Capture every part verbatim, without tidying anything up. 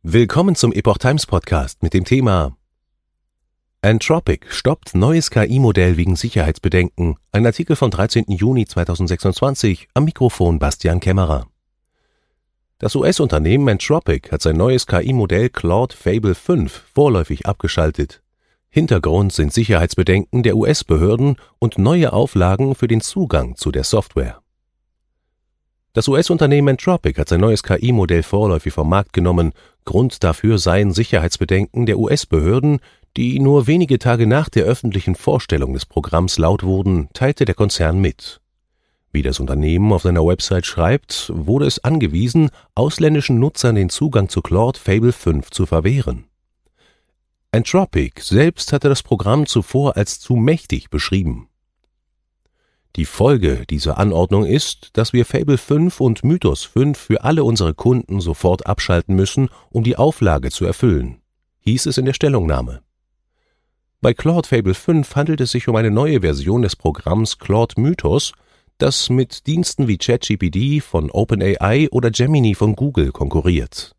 Willkommen zum Epoch Times Podcast mit dem Thema Anthropic stoppt neues K I-Modell wegen Sicherheitsbedenken. Ein Artikel vom dreizehnten Juni zweitausendsechsundzwanzig, am Mikrofon Bastian Kämmerer. Das U S-Unternehmen Anthropic hat sein neues K I-Modell Claude Fable fünf vorläufig abgeschaltet. Hintergrund sind Sicherheitsbedenken der U S-Behörden und neue Auflagen für den Zugang zu der Software. Das U S-Unternehmen Anthropic hat sein neues K I-Modell vorläufig vom Markt genommen. Grund dafür seien Sicherheitsbedenken der U S-Behörden, die nur wenige Tage nach der öffentlichen Vorstellung des Programms laut wurden, teilte der Konzern mit. Wie das Unternehmen auf seiner Website schreibt, wurde es angewiesen, ausländischen Nutzern den Zugang zu Claude Fable fünf zu verwehren. Anthropic selbst hatte das Programm zuvor als zu mächtig beschrieben. Die Folge dieser Anordnung ist, dass wir Fable fünf und Mythos fünf für alle unsere Kunden sofort abschalten müssen, um die Auflage zu erfüllen, hieß es in der Stellungnahme. Bei Claude Fable fünf handelt es sich um eine neue Version des Programms Claude Mythos, das mit Diensten wie ChatGPT von OpenAI oder Gemini von Google konkurriert.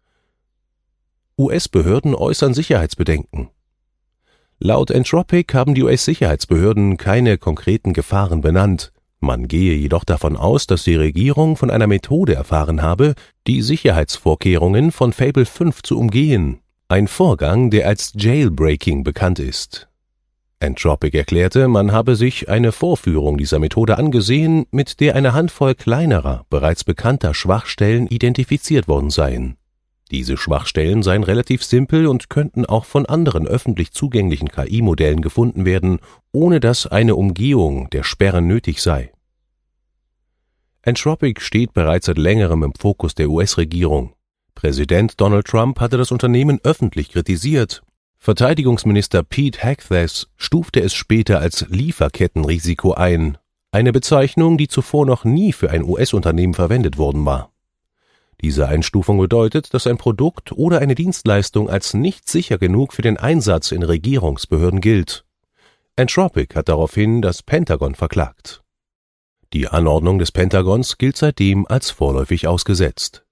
U S-Behörden äußern Sicherheitsbedenken. Laut Anthropic haben die U S-Sicherheitsbehörden keine konkreten Gefahren benannt. Man gehe jedoch davon aus, dass die Regierung von einer Methode erfahren habe, die Sicherheitsvorkehrungen von Fable fünf zu umgehen. Ein Vorgang, der als Jailbreaking bekannt ist. Anthropic erklärte, man habe sich eine Vorführung dieser Methode angesehen, mit der eine Handvoll kleinerer, bereits bekannter Schwachstellen identifiziert worden seien. Diese Schwachstellen seien relativ simpel und könnten auch von anderen öffentlich zugänglichen K I-Modellen gefunden werden, ohne dass eine Umgehung der Sperre nötig sei. Anthropic steht bereits seit längerem im Fokus der U S-Regierung. Präsident Donald Trump hatte das Unternehmen öffentlich kritisiert. Verteidigungsminister Pete Hegseth stufte es später als Lieferkettenrisiko ein, eine Bezeichnung, die zuvor noch nie für ein U S-Unternehmen verwendet worden war. Diese Einstufung bedeutet, dass ein Produkt oder eine Dienstleistung als nicht sicher genug für den Einsatz in Regierungsbehörden gilt. Anthropic hat daraufhin das Pentagon verklagt. Die Anordnung des Pentagons gilt seitdem als vorläufig ausgesetzt.